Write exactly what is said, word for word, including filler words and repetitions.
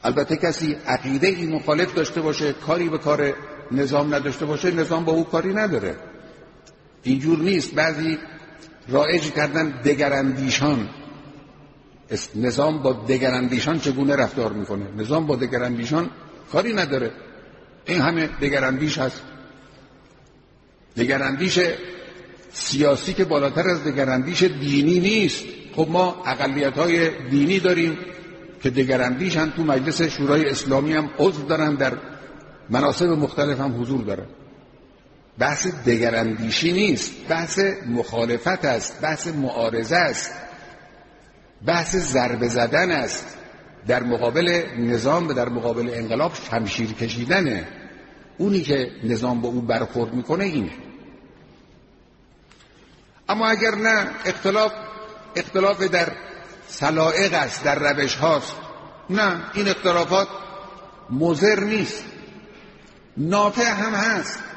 البته کسی عقیده این مخالف داشته باشه، کاری به کار نظام نداشته باشه، نظام با او کاری نداره. اینجور نیست. بعضی رایج کردن دگراندیشان. نظام با دگراندیشان چگونه رفتار میکنه؟ نظام با دگراندیشان کاری نداره. این همه دگراندیش هست. دگراندیش سیاسی که بالاتر از دگراندیش دینی نیست. خب ما اقلیت‌های دینی داریم که دگراندیش هم تو مجلس شورای اسلامی هم عضو دارن، در مناصب مختلف هم حضور دارن. بحث دگراندیشی نیست، بحث مخالفت است، بحث معارضه است، بحث ضربه زدن است در مقابل نظام و در مقابل انقلاب، شمشیر کشیدنه. اونی که نظام با او برخورد میکنه اینه. اما اگر نه، اختلاف اختلاف در سلائق است، در روش هاست. نه، این اختلافات مضر نیست، نافع هم هست.